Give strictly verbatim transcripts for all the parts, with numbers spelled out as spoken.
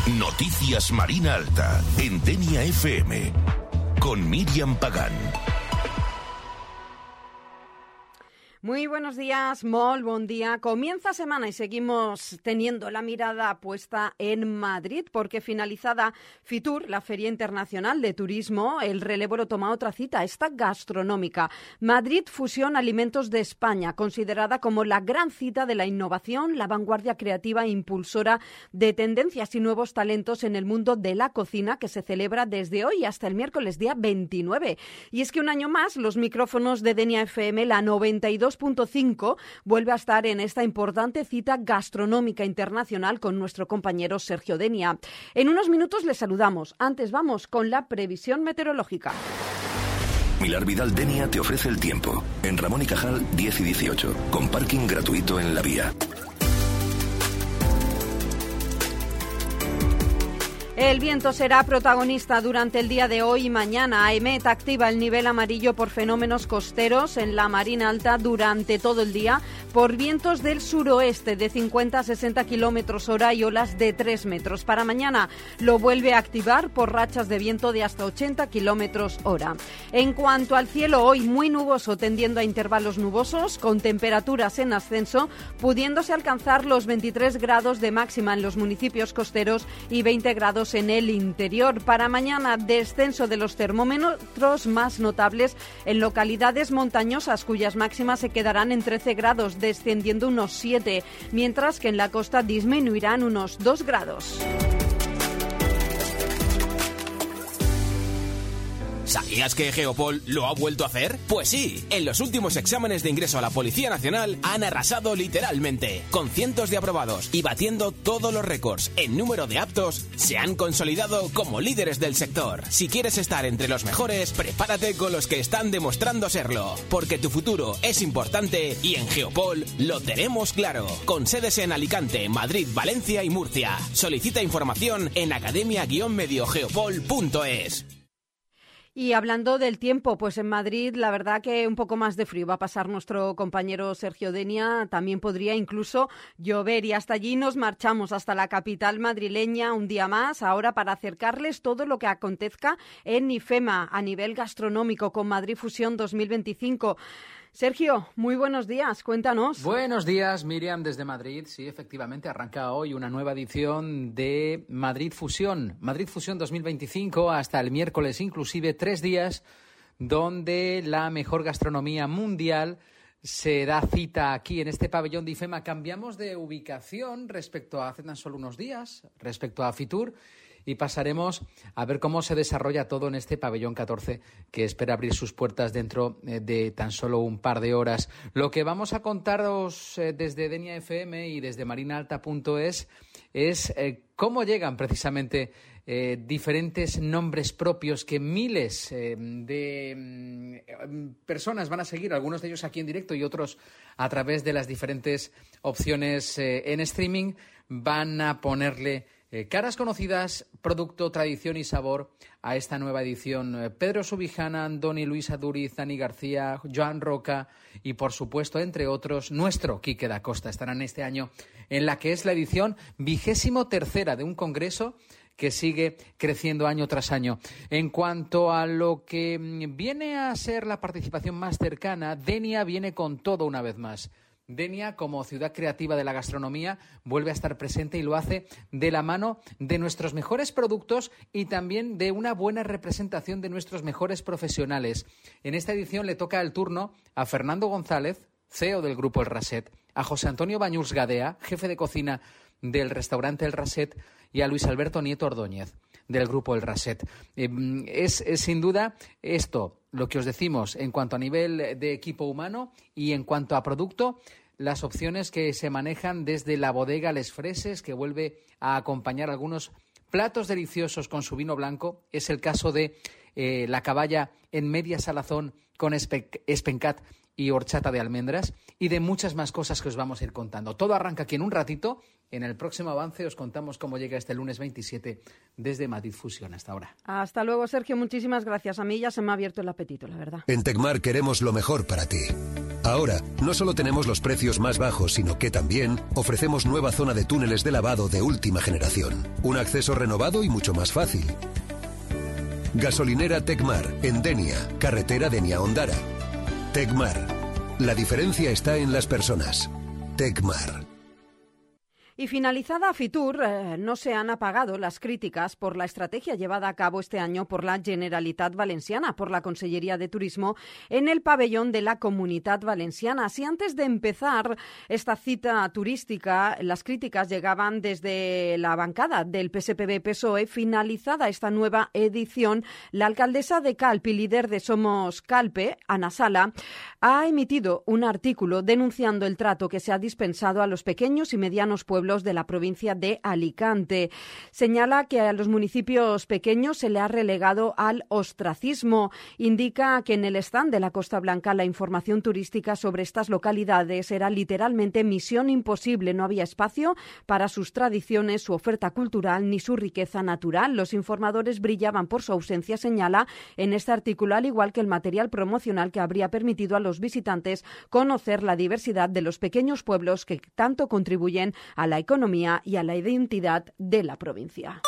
Noticias Marina Alta, en Denia F M, con Miriam Pagán. Muy buenos días, molt bon día. Comienza semana y seguimos teniendo la mirada puesta en Madrid porque finalizada Fitur, la Feria Internacional de Turismo, el relevo lo toma otra cita, esta gastronómica. Madrid Fusión Alimentos de España, considerada como la gran cita de la innovación, la vanguardia creativa e impulsora de tendencias y nuevos talentos en el mundo de la cocina, que se celebra desde hoy hasta el miércoles día veintinueve. Y es que un año más los micrófonos de Denia F M, la noventa y dos punto cinco, vuelve a estar en esta importante cita gastronómica internacional con nuestro compañero Sergio Denia. En unos minutos les saludamos. Antes vamos con la previsión meteorológica. Milar Vidal Denia te ofrece el tiempo. En Ramón y Cajal diez y dieciocho, con parking gratuito en la vía. El viento será protagonista durante el día de hoy y mañana. EMET activa el nivel amarillo por fenómenos costeros en la Marina Alta durante todo el día por vientos del suroeste de cincuenta a sesenta kilómetros hora y olas de tres metros. Para mañana lo vuelve a activar por rachas de viento de hasta ochenta kilómetros hora. En cuanto al cielo, hoy muy nuboso tendiendo a intervalos nubosos con temperaturas en ascenso, pudiéndose alcanzar los veintitrés grados de máxima en los municipios costeros y veinte grados en el interior. Para mañana, descenso de los termómetros más notables en localidades montañosas cuyas máximas se quedarán en trece grados, descendiendo unos siete, mientras que en la costa disminuirán unos dos grados. ¿Sabías que Geopol lo ha vuelto a hacer? Pues sí, en los últimos exámenes de ingreso a la Policía Nacional han arrasado literalmente, con cientos de aprobados y batiendo todos los récords en número de aptos, se han consolidado como líderes del sector. Si quieres estar entre los mejores, prepárate con los que están demostrando serlo, porque tu futuro es importante y en Geopol lo tenemos claro, con sedes en Alicante, Madrid, Valencia y Murcia. Solicita información en academia guion medio geopol punto es. Y hablando del tiempo, pues en Madrid la verdad que un poco más de frío va a pasar nuestro compañero Sergio Denia, también podría incluso llover y hasta allí nos marchamos, hasta la capital madrileña un día más, ahora para acercarles todo lo que acontezca en IFEMA a nivel gastronómico con Madrid Fusión dos mil veinticinco. Sergio, muy buenos días, cuéntanos. Buenos días, Miriam, desde Madrid. Sí, efectivamente, arranca hoy una nueva edición de Madrid Fusión. Madrid Fusión dos mil veinticinco hasta el miércoles, inclusive tres días, donde la mejor gastronomía mundial se da cita aquí en este pabellón de IFEMA. Cambiamos de ubicación respecto a hace tan solo unos días, respecto a Fitur, y pasaremos a ver cómo se desarrolla todo en este pabellón catorce que espera abrir sus puertas dentro de tan solo un par de horas. Lo que vamos a contaros desde Denia F M y desde marina alta punto es es eh, cómo llegan precisamente eh, diferentes nombres propios que miles eh, de eh, personas van a seguir, algunos de ellos aquí en directo y otros a través de las diferentes opciones eh, en streaming, van a ponerle Eh, caras conocidas, producto, tradición y sabor a esta nueva edición. Eh, Pedro Subijana, Andoni Luis Aduriz, Dani García, Joan Roca y, por supuesto, entre otros, nuestro Quique da Costa estarán este año en la que es la edición vigésimo tercera de un congreso que sigue creciendo año tras año. En cuanto a lo que viene a ser la participación más cercana, Denia viene con todo una vez más. Denia, como ciudad creativa de la gastronomía, vuelve a estar presente y lo hace de la mano de nuestros mejores productos y también de una buena representación de nuestros mejores profesionales. En esta edición le toca el turno a Fernando González, C E O del Grupo El Raset, a José Antonio Bañuls Gadea, jefe de cocina del restaurante El Raset, y a Luis Alberto Nieto Ordóñez, del Grupo El Raset. Eh, es, es sin duda esto lo que os decimos en cuanto a nivel de equipo humano y en cuanto a producto, las opciones que se manejan desde la bodega Les Freses, que vuelve a acompañar algunos platos deliciosos con su vino blanco. Es el caso de eh, la caballa en media salazón con espe- espencat y horchata de almendras y de muchas más cosas que os vamos a ir contando. Todo arranca aquí en un ratito. En el próximo avance os contamos cómo llega este lunes veintisiete desde Madrid Fusión. Hasta ahora. Hasta luego, Sergio. Muchísimas gracias. A mí ya se me ha abierto el apetito, la verdad. En Tecmar queremos lo mejor para ti. Ahora, no solo tenemos los precios más bajos, sino que también ofrecemos nueva zona de túneles de lavado de última generación. Un acceso renovado y mucho más fácil. Gasolinera Tecmar, en Denia, carretera Denia-Ondara. Tecmar. La diferencia está en las personas. Tecmar. Y finalizada Fitur, eh, no se han apagado las críticas por la estrategia llevada a cabo este año por la Generalitat Valenciana, por la Consellería de Turismo, en el pabellón de la Comunitat Valenciana. Así, antes de empezar esta cita turística, las críticas llegaban desde la bancada del P S P B P S O E. Finalizada esta nueva edición, la alcaldesa de Calpe y líder de Somos Calpe, Ana Sala, ha emitido un artículo denunciando el trato que se ha dispensado a los pequeños y medianos pueblos de la provincia de Alicante. Señala que a los municipios pequeños se le ha relegado al ostracismo. Indica que en el stand de la Costa Blanca la información turística sobre estas localidades era literalmente misión imposible. No había espacio para sus tradiciones, su oferta cultural ni su riqueza natural. Los informadores brillaban por su ausencia, señala en este artículo, al igual que el material promocional que habría permitido a los visitantes conocer la diversidad de los pequeños pueblos que tanto contribuyen a la economía y a la identidad de la provincia.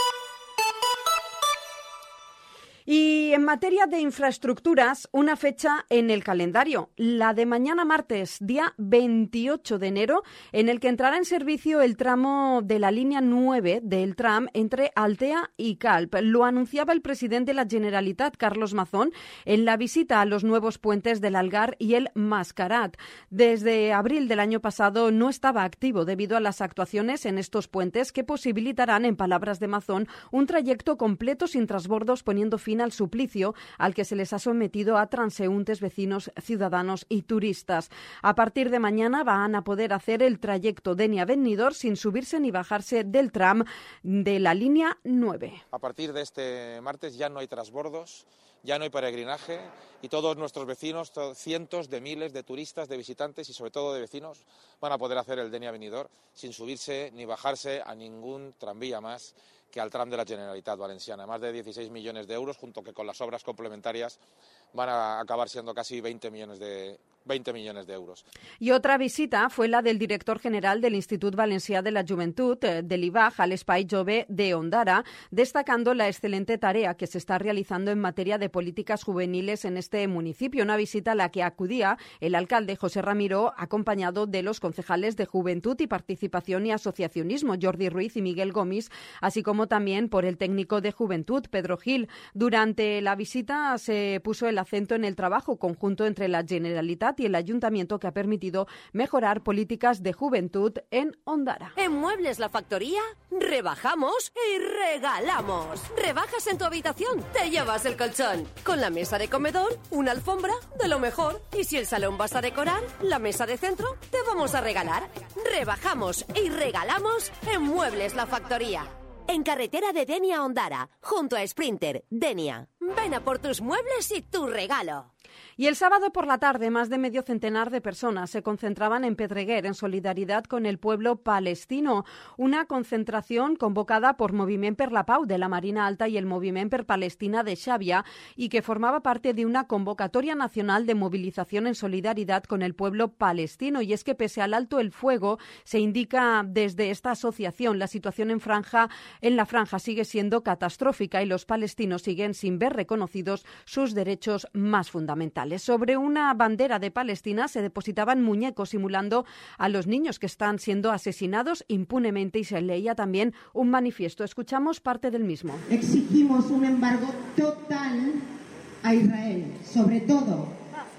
Y en materia de infraestructuras, una fecha en el calendario, la de mañana martes, día veintiocho de enero, en el que entrará en servicio el tramo de la línea nueve del tram entre Altea y Calp. Lo anunciaba el presidente de la Generalitat, Carlos Mazón, en la visita a los nuevos puentes del Algar y el Mascarat. Desde abril del año pasado no estaba activo debido a las actuaciones en estos puentes que posibilitarán, en palabras de Mazón, un trayecto completo sin transbordos, poniendo fin al suplicio al que se les ha sometido a transeúntes, vecinos, ciudadanos y turistas. A partir de mañana van a poder hacer el trayecto Denia-Benidorm sin subirse ni bajarse del tram de la línea nueve. A partir de este martes ya no hay transbordos, ya no hay peregrinaje y todos nuestros vecinos, cientos de miles de turistas, de visitantes y sobre todo de vecinos van a poder hacer el Denia-Benidorm sin subirse ni bajarse a ningún tranvía más que al tram de la Generalitat Valenciana. Más de dieciséis millones de euros, junto que con las obras complementarias van a acabar siendo casi veinte millones de veinte millones de euros. Y otra visita fue la del director general del Institut Valencià de la Joventut, de l'I V A J, al Espai Jove de Ondara, destacando la excelente tarea que se está realizando en materia de políticas juveniles en este municipio. Una visita a la que acudía el alcalde José Ramiro, acompañado de los concejales de Juventud y Participación y Asociacionismo, Jordi Ruiz y Miguel Gomis, así como también por el técnico de Juventud, Pedro Gil. Durante la visita se puso el acento en el trabajo conjunto entre la Generalitat y el Ayuntamiento, que ha permitido mejorar políticas de juventud en Ondara. En Muebles La Factoría, rebajamos y regalamos. Rebajas en tu habitación, te llevas el colchón. Con la mesa de comedor, una alfombra de lo mejor. Y si el salón vas a decorar, la mesa de centro, te vamos a regalar. Rebajamos y regalamos en Muebles La Factoría. En carretera de Denia a Ondara, junto a Sprinter, Denia. Ven a por tus muebles y tu regalo. Y el sábado por la tarde, más de medio centenar de personas se concentraban en Pedreguer en solidaridad con el pueblo palestino. Una concentración convocada por Moviment per la Pau de la Marina Alta y el Moviment per Palestina de Xàbia y que formaba parte de una convocatoria nacional de movilización en solidaridad con el pueblo palestino. Y es que pese al alto el fuego, se indica desde esta asociación, la situación en franja, en la franja sigue siendo catastrófica y los palestinos siguen sin ver reconocidos sus derechos más fundamentales. Sobre una bandera de Palestina se depositaban muñecos simulando a los niños que están siendo asesinados impunemente y se leía también un manifiesto. Escuchamos parte del mismo. Exigimos un embargo total a Israel, sobre todo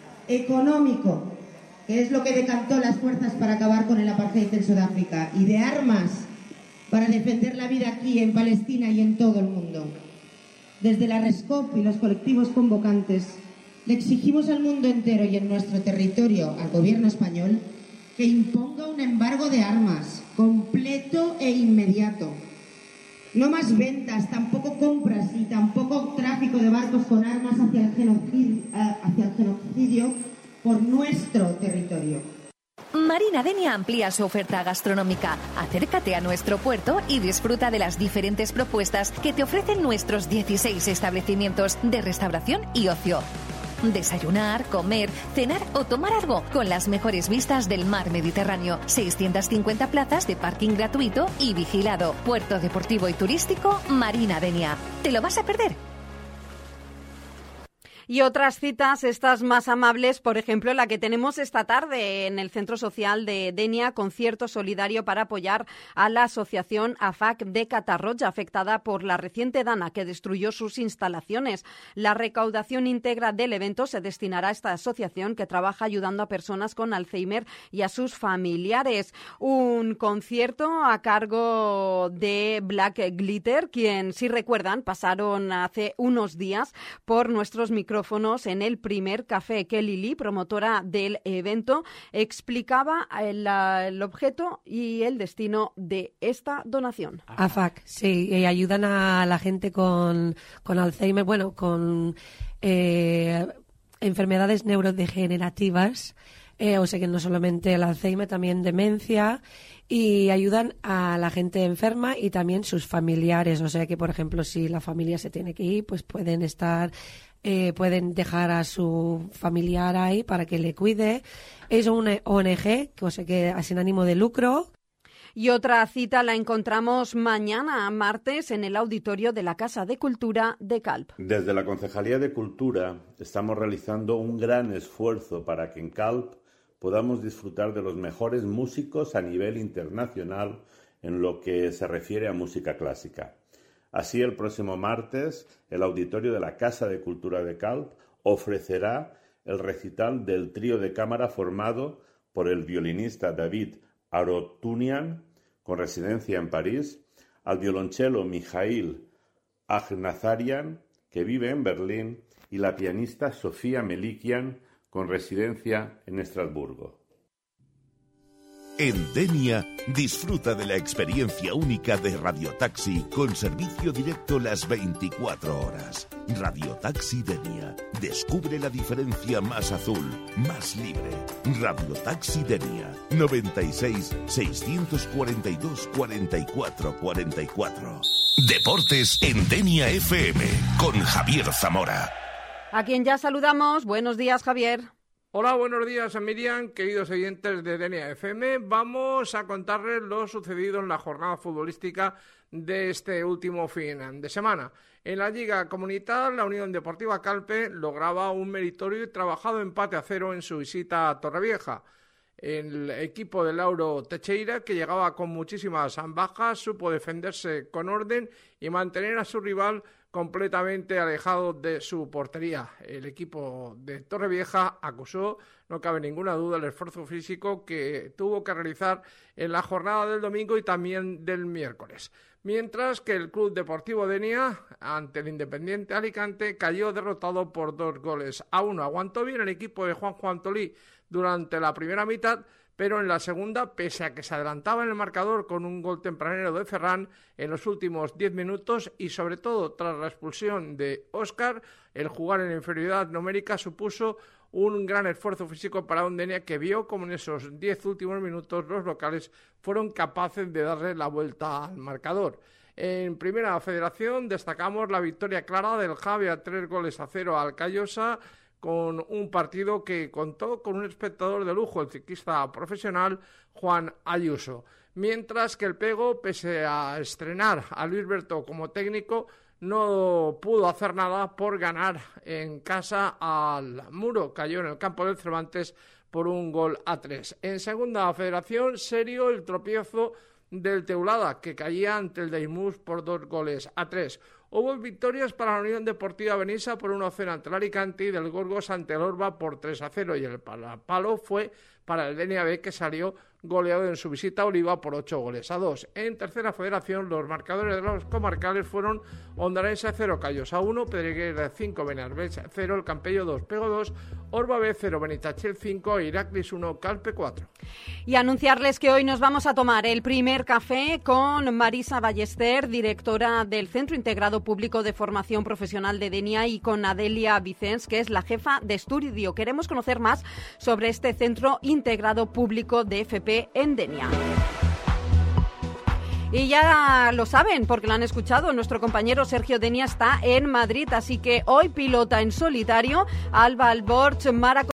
económico, que es lo que decantó las fuerzas para acabar con el apartheid en Sudáfrica, y de armas para defender la vida aquí en Palestina y en todo el mundo. Desde la RESCOP y los colectivos convocantes, le exigimos al mundo entero y en nuestro territorio al gobierno español que imponga un embargo de armas completo e inmediato. No más ventas, tampoco compras y tampoco tráfico de barcos con armas hacia el genocidio, hacia el genocidio por nuestro territorio. Marina Denia amplía su oferta gastronómica. Acércate a nuestro puerto y disfruta de las diferentes propuestas que te ofrecen nuestros dieciséis establecimientos de restauración y ocio. Desayunar, comer, cenar o tomar algo con las mejores vistas del mar Mediterráneo. seiscientas cincuenta plazas de parking gratuito y vigilado. Puerto deportivo y turístico Marina Denia. ¿Te lo vas a perder? Y otras citas, estas más amables, por ejemplo, la que tenemos esta tarde en el Centro Social de Denia, concierto solidario para apoyar a la asociación A F A C de Catarroja, afectada por la reciente dana que destruyó sus instalaciones. La recaudación íntegra del evento se destinará a esta asociación que trabaja ayudando a personas con Alzheimer y a sus familiares. Un concierto a cargo de Black Glitter, quien, si recuerdan, pasaron hace unos días por nuestros micrófonos en el primer café. Kelly Lee, promotora del evento, explicaba el, el objeto y el destino de esta donación. A F A C, sí, y ayudan a la gente con, con Alzheimer, bueno, con eh, enfermedades neurodegenerativas, eh, o sea que no solamente el Alzheimer, también demencia, y ayudan a la gente enferma y también sus familiares, o sea que, por ejemplo, si la familia se tiene que ir, pues pueden estar... Eh, pueden dejar a su familiar ahí para que le cuide. Es una O N G, que, o sea, que sin ánimo de lucro. Y otra cita la encontramos mañana, martes, en el auditorio de la Casa de Cultura de Calp. Desde la Concejalía de Cultura estamos realizando un gran esfuerzo para que en Calp podamos disfrutar de los mejores músicos a nivel internacional en lo que se refiere a música clásica. Así, el próximo martes, el auditorio de la Casa de Cultura de Calp ofrecerá el recital del trío de cámara formado por el violinista David Arotunian, con residencia en París, al violonchelo Mijail Agnazarian, que vive en Berlín, y la pianista Sofía Melikian, con residencia en Estrasburgo. En Denia, disfruta de la experiencia única de Radiotaxi con servicio directo las veinticuatro horas. Radiotaxi Denia. Descubre la diferencia más azul, más libre. Radiotaxi Denia. noventa y seis, seiscientos cuarenta y dos, cuarenta y cuatro cuarenta y cuatro. Deportes en Denia F M con Javier Zamora. A quien ya saludamos. Buenos días, Javier. Hola, buenos días, Miriam, queridos oyentes de Denia F M. Vamos a contarles lo sucedido en la jornada futbolística de este último fin de semana. En la Liga Comunitaria, la Unión Deportiva Calpe lograba un meritorio y trabajado empate a cero en su visita a Torrevieja. El equipo de Lauro Teixeira, que llegaba con muchísimas bajas, supo defenderse con orden y mantener a su rival completamente alejado de su portería. El equipo de Torrevieja acusó, no cabe ninguna duda, el esfuerzo físico que tuvo que realizar en la jornada del domingo y también del miércoles. Mientras que el Club Deportivo Denia, ante el Independiente Alicante, cayó derrotado por dos goles a uno. Aguantó bien el equipo de Juanjo Antolí durante la primera mitad, pero en la segunda, pese a que se adelantaba en el marcador con un gol tempranero de Ferran en los últimos diez minutos y sobre todo tras la expulsión de Óscar, el jugar en inferioridad numérica supuso un gran esfuerzo físico para un Denia que vio como en esos diez últimos minutos los locales fueron capaces de darle la vuelta al marcador. En Primera Federación destacamos la victoria clara del Javi a tres goles a cero al Callosa, con un partido que contó con un espectador de lujo, el ciclista profesional Juan Ayuso. Mientras que el Pego, pese a estrenar a Luis Berto como técnico, no pudo hacer nada por ganar en casa al Muro. Cayó en el campo del Cervantes por un gol a tres. En Segunda Federación, serio el tropiezo del Teulada, que caía ante el Daimús por dos goles a tres. Hubo victorias para la Unión Deportiva Benissa por uno a cero ante el Alicante y del Gorgos ante el Orba por tres a cero, y el palo fue para el Denia B, que salió goleado en su visita a Oliva por ocho goles a dos. En Tercera Federación, los marcadores de los comarcales fueron Ondarense cero, Callosa uno, Pedreguer cinco, Benarbés cero, El Campello dos, Pego dos, Orba B cero, Benitachel cinco, Heracles uno, Calpe cuatro. Y anunciarles que hoy nos vamos a tomar el primer café con Marisa Ballester, directora del Centro Integrado Público de Formación Profesional de Denia, y con Adelia Vicens, que es la jefa de estudio. Queremos conocer más sobre este Centro Integrado Público de F P en Denia. Y ya lo saben, porque lo han escuchado, nuestro compañero Sergio Denia está en Madrid, así que hoy pilota en solitario Alba Alborch, Mara